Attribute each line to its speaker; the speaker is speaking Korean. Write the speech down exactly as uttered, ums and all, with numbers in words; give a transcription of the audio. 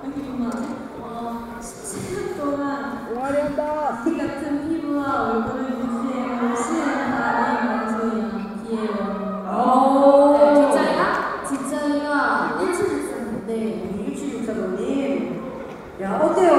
Speaker 1: 이렇게 궁금하지? 어, 십칠 년 동안
Speaker 2: 동아리 한다.
Speaker 1: 이 같은 피부와 얼굴을 유지해 시는 바람이 방송이야. 기예요.
Speaker 2: 오.
Speaker 1: 네, 뒷자리가 뒷자리가 일칠 육사인데
Speaker 2: 일칠 육사님. 야, 어때요?